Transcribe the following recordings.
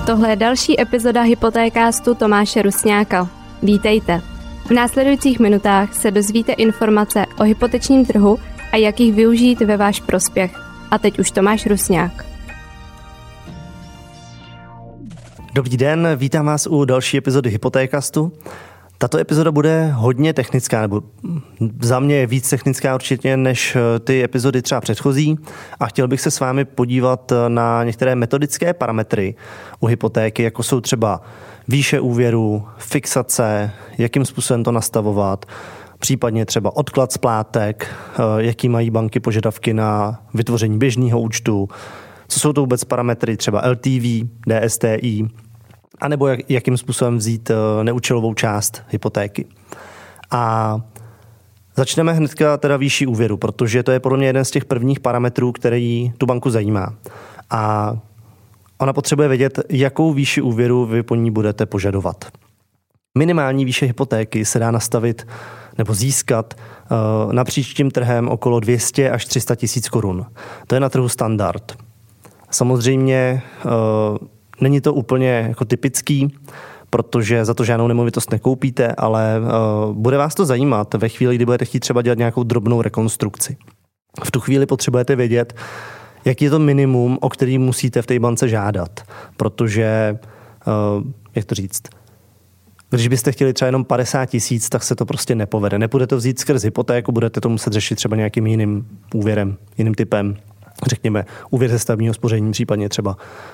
Tohle je další epizoda Hypotékástu Tomáše Rusňáka. Vítejte. V následujících minutách se dozvíte informace o hypotečním trhu a jak jich využít ve váš prospěch. A teď už Tomáš Rusňák. Dobrý den, vítám vás u další epizody Hypotékastu. Tato epizoda bude hodně technická, nebo za mě je víc technická určitě než ty epizody třeba předchozí a chtěl bych se s vámi podívat na některé metodické parametry u hypotéky, jako jsou třeba výše úvěru, fixace, jakým způsobem to nastavovat, případně třeba odklad splátek, jaký mají banky požadavky na vytvoření běžného účtu, co jsou to vůbec parametry třeba LTV, DSTI, anebo jakým způsobem vzít neúčelovou část hypotéky. A začneme hnedka teda výši úvěru, protože to je podle mě jeden z těch prvních parametrů, který tu banku zajímá. A ona potřebuje vědět, jakou výši úvěru vy po ní budete požadovat. Minimální výše hypotéky se dá nastavit nebo získat napříč tím trhem okolo 200 až 300 tisíc korun. To je na trhu standard. Samozřejmě není to úplně jako typický, protože za to žádnou nemovitost nekoupíte, ale bude vás to zajímat ve chvíli, kdy budete chtít třeba dělat nějakou drobnou rekonstrukci. V tu chvíli potřebujete vědět, jaký je to minimum, o který musíte v té bance žádat, protože, jak to říct, když byste chtěli třeba jenom 50 tisíc, tak se to prostě nepovede. Nepůjde to vzít skrz hypotéku, budete to muset řešit třeba nějakým jiným úvěrem, jiným typem. Řekněme, úvěr ze stavebního spoření, případně třeba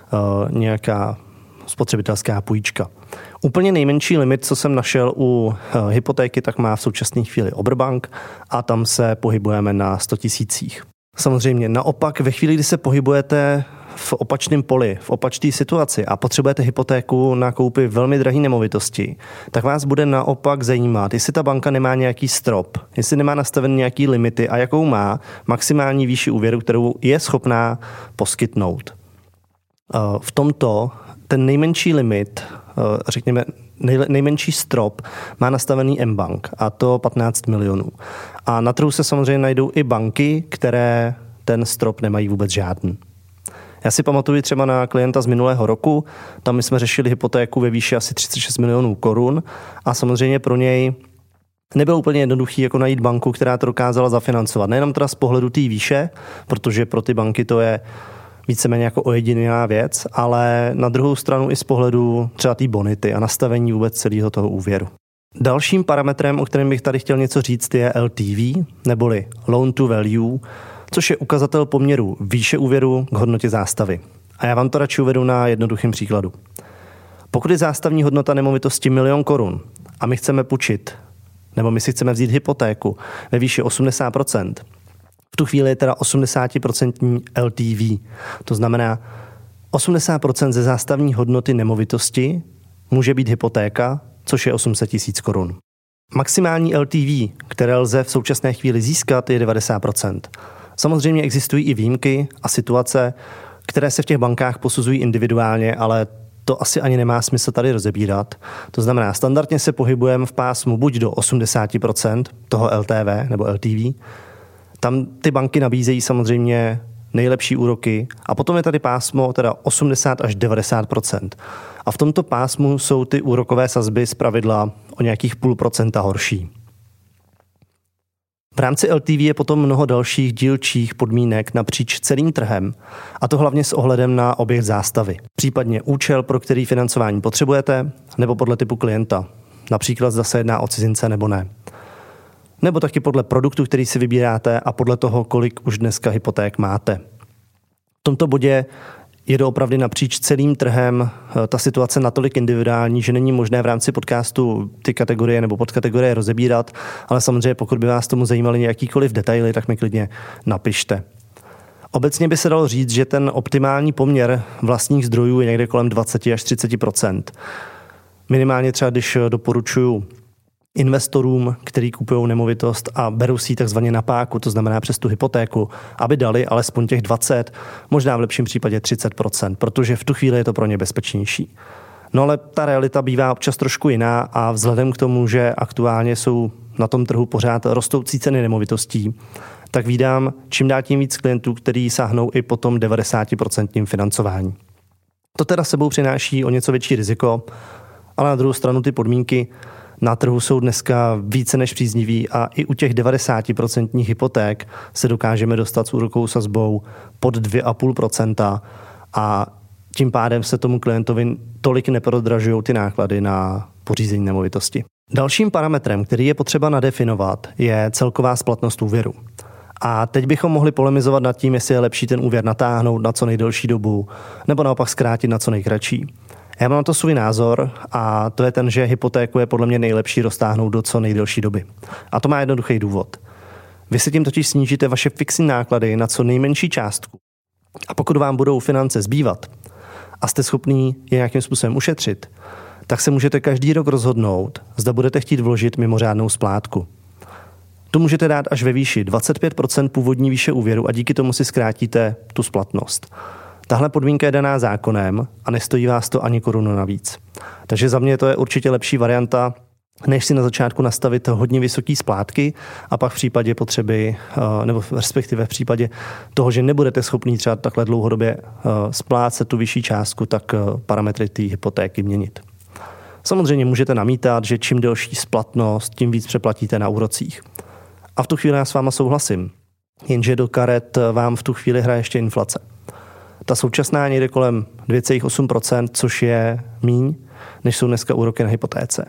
nějaká spotřebitelská půjčka. Úplně nejmenší limit, co jsem našel u hypotéky, tak má v současné chvíli Oberbank a tam se pohybujeme na 100 tisících. Samozřejmě naopak ve chvíli, kdy se pohybujete v opačném poli, v opačné situaci a potřebujete hypotéku na koupi velmi drahé nemovitosti, tak vás bude naopak zajímat, jestli ta banka nemá nějaký strop, jestli nemá nastaven nějaký limity a jakou má maximální výši úvěru, kterou je schopná poskytnout. V tomto ten nejmenší limit, řekněme nejmenší strop, má nastavený mBank a to 15 milionů. A na trhu se samozřejmě najdou i banky, které ten strop nemají vůbec žádný. Já si pamatuju třeba na klienta z minulého roku, tam my jsme řešili hypotéku ve výši asi 36 milionů korun a samozřejmě pro něj nebylo úplně jednoduchý jako najít banku, která to dokázala zafinancovat. Nejenom teda z pohledu té výše, protože pro ty banky to je víceméně jako ojedinělá věc, ale na druhou stranu i z pohledu třeba té bonity a nastavení vůbec celého toho úvěru. Dalším parametrem, o kterém bych tady chtěl něco říct, je LTV, neboli Loan to Value, což je ukazatel poměru výše úvěru k hodnotě zástavy. A já vám to radši uvedu na jednoduchém příkladu. Pokud je zástavní hodnota nemovitosti 1 000 000 korun a my chceme půjčit, nebo my si chceme vzít hypotéku ve výši 80%, v tu chvíli je teda 80% LTV. To znamená, 80% ze zástavní hodnoty nemovitosti může být hypotéka, což je 800 tisíc korun. Maximální LTV, které lze v současné chvíli získat, je 90%. Samozřejmě existují i výjimky a situace, které se v těch bankách posuzují individuálně, ale to asi ani nemá smysl tady rozebírat. To znamená, standardně se pohybujeme v pásmu buď do 80% toho LTV nebo LTV. Tam ty banky nabízejí samozřejmě nejlepší úroky a potom je tady pásmo teda 80 až 90%. A v tomto pásmu jsou ty úrokové sazby zpravidla o nějakých 0,5% horší. V rámci LTV je potom mnoho dalších dílčích podmínek napříč celým trhem, a to hlavně s ohledem na objekt zástavy. Případně účel, pro který financování potřebujete, nebo podle typu klienta. Například zda se jedná o cizince nebo ne. Nebo taky podle produktu, který si vybíráte a podle toho, kolik už dneska hypoték máte. V tomto bodě je doopravdy napříč celým trhem ta situace natolik individuální, že není možné v rámci podcastu ty kategorie nebo podkategorie rozebírat, ale samozřejmě pokud by vás tomu zajímaly jakýkoliv detaily, tak mi klidně napište. Obecně by se dalo říct, že ten optimální poměr vlastních zdrojů je někde kolem 20 až 30%. Minimálně třeba, když doporučuji investorům, kteří kupují nemovitost a berou si ji takzvaně na páku, to znamená přes tu hypotéku, aby dali alespoň těch 20, možná v lepším případě 30%, protože v tu chvíli je to pro ně bezpečnější. No ale ta realita bývá občas trošku jiná a vzhledem k tomu, že aktuálně jsou na tom trhu pořád rostoucí ceny nemovitostí, tak vídám čím dál tím víc klientů, kteří sáhnou i po tom 90% financování. To teda sebou přináší o něco větší riziko, ale na druhou stranu ty podmínky na trhu jsou dneska více než příznivý a i u těch 90% hypoték se dokážeme dostat s úrokovou sazbou pod 2,5% a tím pádem se tomu klientovi tolik neprodražují ty náklady na pořízení nemovitosti. Dalším parametrem, který je potřeba nadefinovat, je celková splatnost úvěru. A teď bychom mohli polemizovat nad tím, jestli je lepší ten úvěr natáhnout na co nejdelší dobu, nebo naopak zkrátit na co nejkratší. Já mám na to svůj názor a to je ten, že hypotéku je podle mě nejlepší roztáhnout do co nejdelší doby. A to má jednoduchý důvod. Vy si tím totiž snížíte vaše fixní náklady na co nejmenší částku. A pokud vám budou finance zbývat a jste schopný je nějakým způsobem ušetřit, tak se můžete každý rok rozhodnout, zda budete chtít vložit mimořádnou splátku. Tu můžete dát až ve výši 25% původní výše úvěru a díky tomu si zkrátíte tu splatnost. Tahle podmínka je daná zákonem a nestojí vás to ani korunu navíc. Takže za mě to je určitě lepší varianta, než si na začátku nastavit hodně vysoké splátky a pak v případě potřeby, nebo respektive v případě toho, že nebudete schopní třeba takhle dlouhodobě splácet tu vyšší částku, tak parametry té hypotéky měnit. Samozřejmě můžete namítat, že čím delší splatnost, tím víc přeplatíte na úrocích. A v tu chvíli já s váma souhlasím. Jenže do karet vám v tu chvíli hraje ještě inflace. Ta současná někde kolem 2,8%, což je míň, než jsou dneska úroky na hypotéce.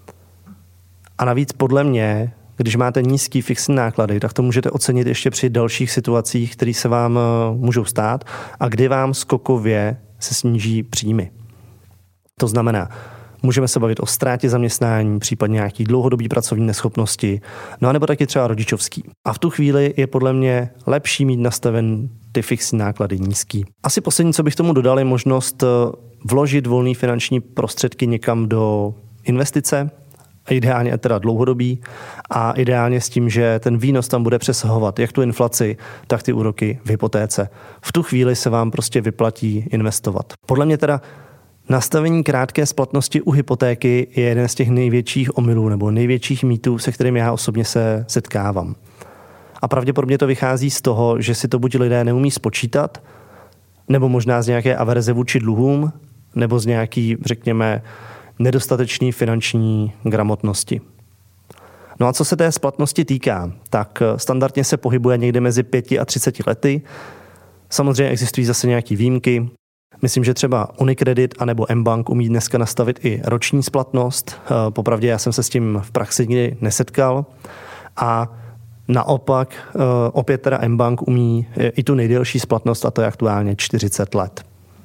A navíc podle mě, když máte nízký fixní náklady, tak to můžete ocenit ještě při dalších situacích, které se vám můžou stát a kdy vám skokově se sníží příjmy. To znamená, můžeme se bavit o ztrátě zaměstnání, případně nějaký dlouhodobý pracovní neschopnosti, no a nebo taky třeba rodičovský. A v tu chvíli je podle mě lepší mít nastaven ty fixní náklady nízký. Asi poslední, co bych tomu dodal, je možnost vložit volné finanční prostředky někam do investice, ideálně teda dlouhodobý a ideálně s tím, že ten výnos tam bude přesahovat jak tu inflaci, tak ty úroky v hypotéce. V tu chvíli se vám prostě vyplatí investovat. Podle mě teda nastavení krátké splatnosti u hypotéky je jeden z těch největších omylů nebo největších mýtů, se kterým já osobně se setkávám. A pravděpodobně to vychází z toho, že si to buď lidé neumí spočítat, nebo možná z nějaké averze vůči dluhům, nebo z nějaký, řekněme, nedostatečné finanční gramotnosti. No a co se té splatnosti týká, tak standardně se pohybuje někde mezi 5 a 30 lety. Samozřejmě existují zase nějaké výjimky. Myslím, že třeba Unicredit anebo mBank umí dneska nastavit i roční splatnost. Popravdě já jsem se s tím v praxi nikdy nesetkal. A naopak opět teda mBank umí i tu nejdelší splatnost a to je aktuálně 40 let.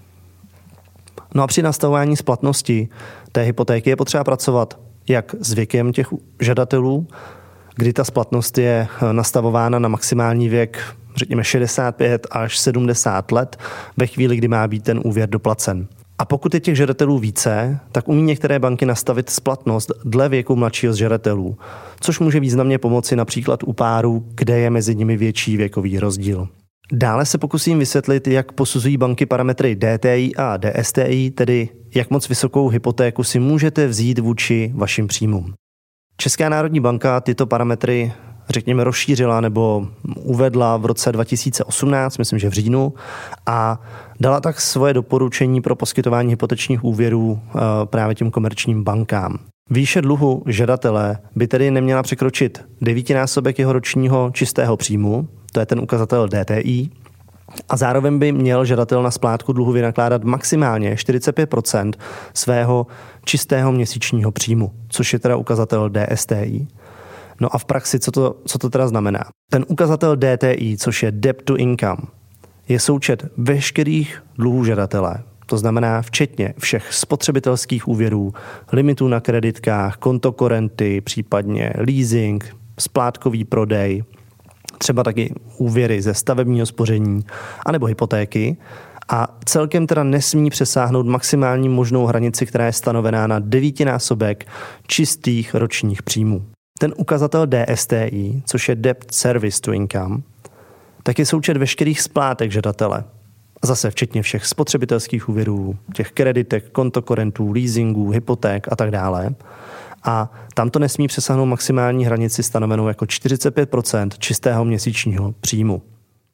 No a při nastavování splatnosti té hypotéky je potřeba pracovat jak s věkem těch žadatelů, kdy ta splatnost je nastavována na maximální věk, řekněme 65 až 70 let, ve chvíli, kdy má být ten úvěr doplacen. A pokud je těch žadatelů více, tak umí některé banky nastavit splatnost dle věku mladšího z žadatelů, což může významně pomoci například u párů, kde je mezi nimi větší věkový rozdíl. Dále se pokusím vysvětlit, jak posuzují banky parametry DTI a DSTI, tedy jak moc vysokou hypotéku si můžete vzít vůči vašim příjmům. Česká národní banka tyto parametry, řekněme, rozšířila nebo uvedla v roce 2018, myslím, že v říjnu, a dala tak svoje doporučení pro poskytování hypotečních úvěrů právě těm komerčním bankám. Výše dluhu žadatele by tedy neměla překročit 9násobek jeho ročního čistého příjmu, to je ten ukazatel DTI, a zároveň by měl žadatel na splátku dluhu vynakládat maximálně 45% svého čistého měsíčního příjmu, což je teda ukazatel DSTI. No a v praxi, co to teda znamená? Ten ukazatel DTI, což je Debt to Income, je součet veškerých dluhů žadatele. To znamená včetně všech spotřebitelských úvěrů, limitů na kreditkách, kontokorenty, případně leasing, splátkový prodej, třeba taky úvěry ze stavebního spoření anebo hypotéky a celkem teda nesmí přesáhnout maximální možnou hranici, která je stanovená na 9násobek čistých ročních příjmů. Ten ukazatel DSTI, což je Debt Service to Income, tak je součet veškerých splátek žadatele. A zase včetně všech spotřebitelských úvěrů, těch kreditek, kontokorentů, leasingů, hypoték a tak dále. A tam to nesmí přesáhnout maximální hranici stanovenou jako 45% čistého měsíčního příjmu.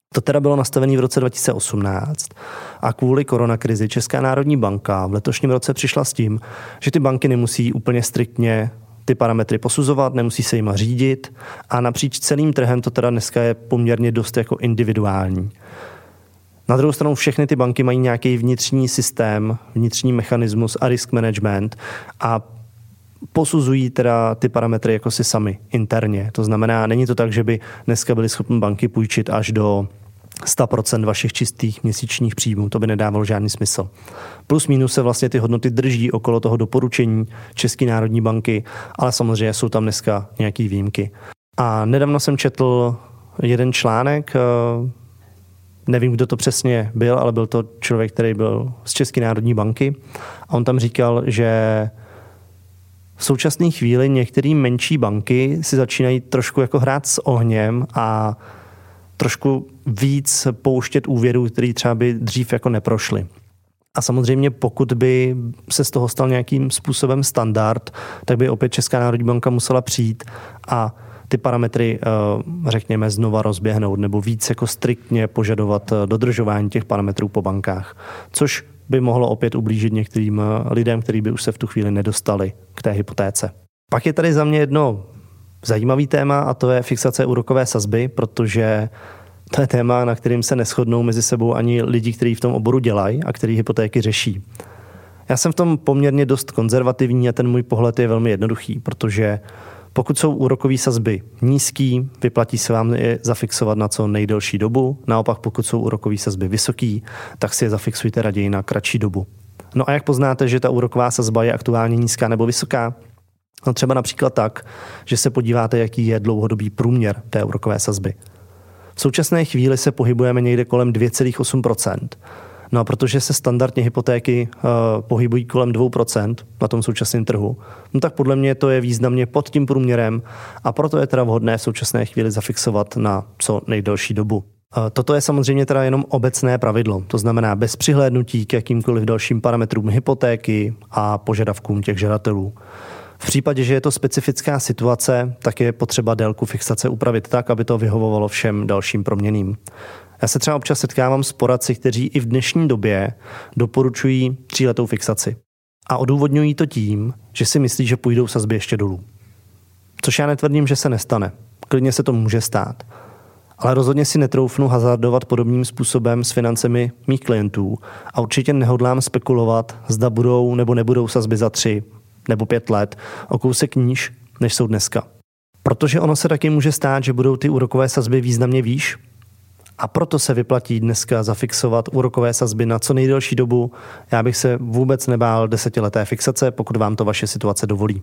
To teda bylo nastavené v roce 2018 a kvůli koronakrizi Česká národní banka v letošním roce přišla s tím, že ty banky nemusí úplně striktně ty parametry posuzovat, nemusí se jima řídit a napříč celým trhem to teda dneska je poměrně dost jako individuální. Na druhou stranu všechny ty banky mají nějaký vnitřní systém, vnitřní mechanismus a risk management a posuzují teda ty parametry jako si sami interně. To znamená, není to tak, že by dneska byly schopny banky půjčit až do 100% vašich čistých měsíčních příjmů. To by nedávalo žádný smysl. Plus minus se vlastně ty hodnoty drží okolo toho doporučení České národní banky, ale samozřejmě jsou tam dneska nějaký výjimky. A nedávno jsem četl jeden článek, nevím, kdo to přesně byl, ale byl to člověk, který byl z České národní banky a on tam říkal, že v současné chvíli některé menší banky si začínají trošku jako hrát s ohněm a trošku víc pouštět úvěrů, který třeba by dřív jako neprošly. A samozřejmě pokud by se z toho stal nějakým způsobem standard, tak by opět Česká národní banka musela přijít a ty parametry, řekněme, znova rozběhnout nebo víc jako striktně požadovat dodržování těch parametrů po bankách, což by mohlo opět ublížit některým lidem, kteří by už se v tu chvíli nedostali k té hypotéce. Pak je tady za mě jedno zajímavý téma a to je fixace úrokové sazby, protože to je téma, na kterým se neshodnou mezi sebou ani lidi, kteří v tom oboru dělají a kteří hypotéky řeší. Já jsem v tom poměrně dost konzervativní a ten můj pohled je velmi jednoduchý, protože pokud jsou úrokové sazby nízký, vyplatí se vám je zafixovat na co nejdelší dobu. Naopak, pokud jsou úrokové sazby vysoký, tak si je zafixujte raději na kratší dobu. No a jak poznáte, že ta úroková sazba je aktuálně nízká nebo vysoká? No třeba například tak, že se podíváte, jaký je dlouhodobý průměr té úrokové sazby. V současné chvíli se pohybujeme někde kolem 2,8%. No a protože se standardně hypotéky pohybují kolem 2% na tom současném trhu, no tak podle mě to je významně pod tím průměrem a proto je teda vhodné v současné chvíli zafixovat na co nejdelší dobu. Toto je samozřejmě teda jenom obecné pravidlo, to znamená bez přihlédnutí k jakýmkoliv dalším parametrům hypotéky a požadavkům těch žadatelů. V případě, že je to specifická situace, tak je potřeba délku fixace upravit tak, aby to vyhovovalo všem dalším proměnným. Já se třeba občas setkávám s poradci, kteří i v dnešní době doporučují 3letou fixaci. A odůvodňují to tím, že si myslí, že půjdou sazby ještě dolů. Což já netvrdím, že se nestane. Klidně se to může stát. Ale rozhodně si netroufnu hazardovat podobným způsobem s financemi mých klientů a určitě nehodlám spekulovat, zda budou nebo nebudou sazby za 3 nebo 5 let o kousek níž, než jsou dneska. Protože ono se taky může stát, že budou ty úrokové sazby významně výš, a proto se vyplatí dneska zafixovat úrokové sazby na co nejdelší dobu. Já bych se vůbec nebál 10leté fixace, pokud vám to vaše situace dovolí.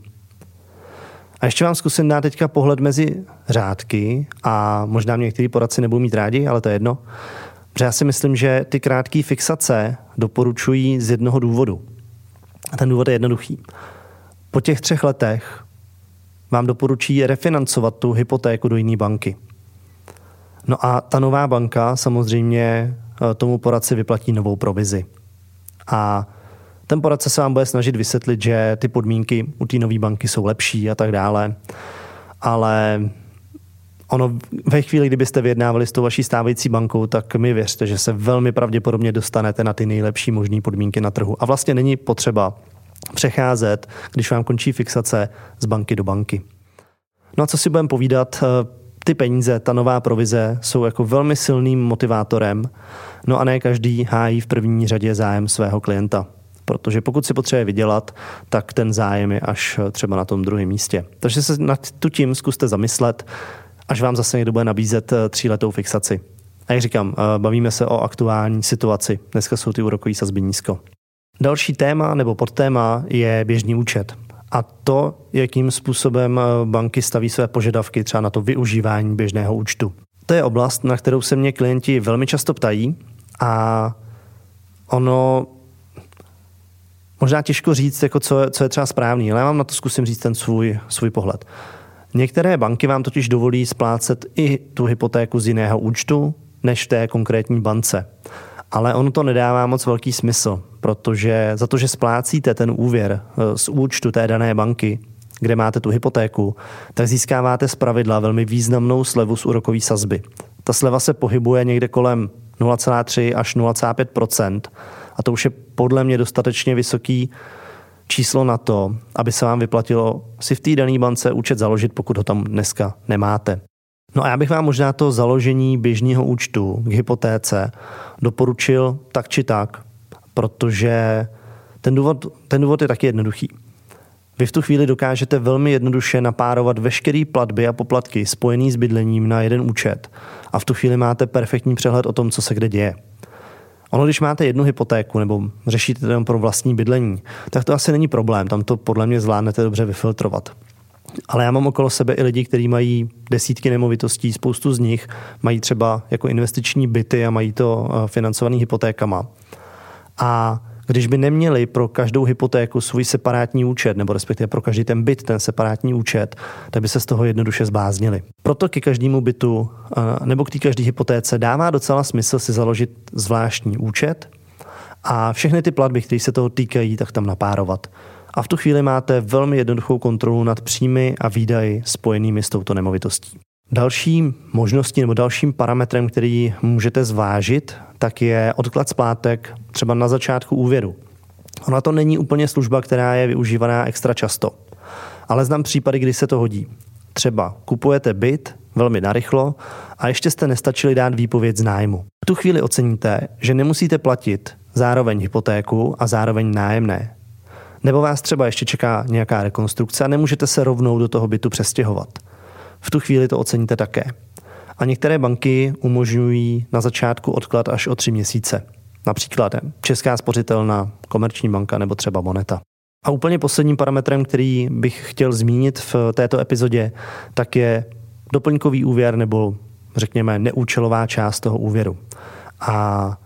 A ještě vám zkusím dát teďka pohled mezi řádky a možná mě některý poradci nebudou mít rádi, ale to je jedno. Protože já si myslím, že ty krátké fixace doporučují z jednoho důvodu. A ten důvod je jednoduchý. Po těch 3 letech vám doporučí refinancovat tu hypotéku do jiné banky. No a ta nová banka samozřejmě tomu poradci vyplatí novou provizi. A ten poradce se vám bude snažit vysvětlit, že ty podmínky u té nové banky jsou lepší a tak dále. Ale ono ve chvíli, kdybyste vyjednávali s tou vaší stávající bankou, tak mi věřte, že se velmi pravděpodobně dostanete na ty nejlepší možné podmínky na trhu. A vlastně není potřeba přecházet, když vám končí fixace z banky do banky. No a co si budeme povídat, ty peníze, ta nová provize jsou jako velmi silným motivátorem, no a ne každý hájí v první řadě zájem svého klienta. Protože pokud si potřebuje vydělat, tak ten zájem je až třeba na tom druhém místě. Takže se nad tím zkuste zamyslet, až vám zase někdo bude nabízet 3letou fixaci. A jak říkám, bavíme se o aktuální situaci. Dneska jsou ty úrokové sazby nízko. Další téma nebo podtéma je běžný účet. A to, jakým způsobem banky staví své požadavky třeba na to využívání běžného účtu. To je oblast, na kterou se mě klienti velmi často ptají a ono možná těžko říct, jako co je třeba správný, ale já vám na to zkusím říct ten svůj pohled. Některé banky vám totiž dovolí splácet i tu hypotéku z jiného účtu, než v té konkrétní bance. Ale ono to nedává moc velký smysl, protože za to, že splácíte ten úvěr z účtu té dané banky, kde máte tu hypotéku, tak získáváte zpravidla velmi významnou slevu z úrokové sazby. Ta sleva se pohybuje někde kolem 0,3 až 0,5%. A to už je podle mě dostatečně vysoký číslo na to, aby se vám vyplatilo si v té dané bance účet založit, pokud ho tam dneska nemáte. No a já bych vám možná to založení běžného účtu k hypotéce doporučil tak či tak, protože ten důvod je taky jednoduchý. Vy v tu chvíli dokážete velmi jednoduše napárovat veškeré platby a poplatky spojené s bydlením na jeden účet a v tu chvíli máte perfektní přehled o tom, co se kde děje. Ono, když máte jednu hypotéku nebo řešíte to jen pro vlastní bydlení, tak to asi není problém, tam to podle mě zvládnete dobře vyfiltrovat. Ale já mám okolo sebe i lidi, kteří mají desítky nemovitostí, spoustu z nich mají třeba jako investiční byty a mají to financovaný hypotékama. A když by neměli pro každou hypotéku svůj separátní účet, nebo respektive pro každý ten byt ten separátní účet, tak by se z toho jednoduše zbláznili. Proto ke každému bytu nebo k té každé hypotéce dává docela smysl si založit zvláštní účet a všechny ty platby, které se toho týkají, tak tam napárovat. A v tu chvíli máte velmi jednoduchou kontrolu nad příjmy a výdaji spojenými s touto nemovitostí. Další možností nebo dalším parametrem, který můžete zvážit, tak je odklad splátek třeba na začátku úvěru. Ona to není úplně služba, která je využívaná extra často. Ale znám případy, kdy se to hodí. Třeba kupujete byt velmi narychlo a ještě jste nestačili dát výpověď z nájmu. V tu chvíli oceníte, že nemusíte platit zároveň hypotéku a zároveň nájemné. Nebo vás třeba ještě čeká nějaká rekonstrukce a nemůžete se rovnou do toho bytu přestěhovat. V tu chvíli to oceníte také. A některé banky umožňují na začátku odklad až o 3 měsíce. Například Česká spořitelna, Komerční banka nebo třeba Moneta. A úplně posledním parametrem, který bych chtěl zmínit v této epizodě, tak je doplňkový úvěr nebo řekněme neúčelová část toho úvěru. A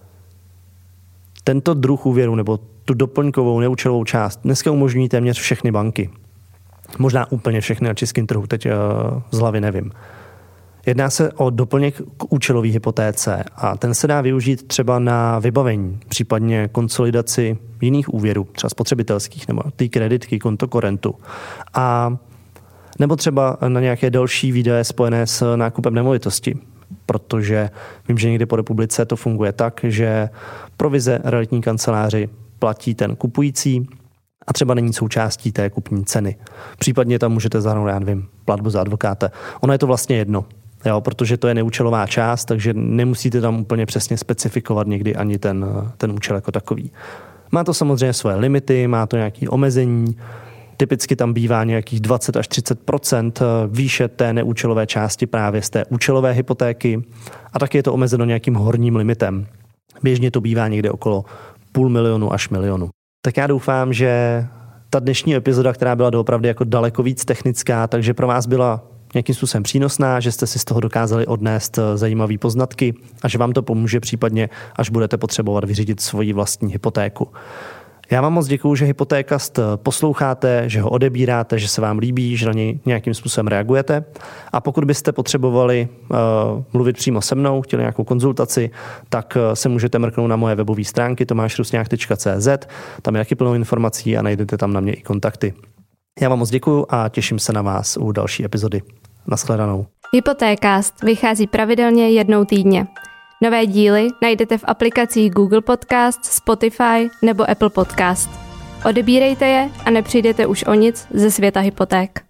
tento druh úvěru nebo tu doplňkovou neúčelovou část dneska umožňují téměř všechny banky. Možná úplně všechny na českém trhu, teď z hlavy nevím. Jedná se o doplněk k účelové hypotéce a ten se dá využít třeba na vybavení, případně konsolidaci jiných úvěrů, třeba spotřebitelských nebo té kreditky, konto korentu. A nebo třeba na nějaké další výdaje spojené s nákupem nemovitosti, protože vím, že někdy po republice to funguje tak, že provize realitní kanceláři platí ten kupující a třeba není součástí té kupní ceny. Případně tam můžete zahrnout, já nevím, platbu za advokáta. Ono je to vlastně jedno, jo, protože to je neúčelová část, takže nemusíte tam úplně přesně specifikovat někdy ani ten účel jako takový. Má to samozřejmě svoje limity, má to nějaké omezení, typicky tam bývá nějakých 20 až 30% výše té neúčelové části právě z té účelové hypotéky a taky je to omezeno nějakým horním limitem. Běžně to bývá někde okolo 500 000 až 1 000 000. Tak já doufám, že ta dnešní epizoda, která byla doopravdy jako daleko víc technická, takže pro vás byla nějakým způsobem přínosná, že jste si z toho dokázali odnést zajímavé poznatky a že vám to pomůže případně, až budete potřebovat vyřídit svoji vlastní hypotéku. Já vám moc děkuju, že Hypotékast posloucháte, že ho odebíráte, že se vám líbí, že na něj nějakým způsobem reagujete. A pokud byste potřebovali mluvit přímo se mnou, chtěli nějakou konzultaci, tak se můžete mrknout na moje webové stránky tomášrusňák.cz. Tam je taky plnou informací a najdete tam na mě i kontakty. Já vám moc děkuju a těším se na vás u další epizody. Nashledanou. Hypotékast vychází pravidelně jednou týdně. Nové díly najdete v aplikacích Google Podcast, Spotify nebo Apple Podcast. Odebírejte je a nepřijdete už o nic ze světa hypoték.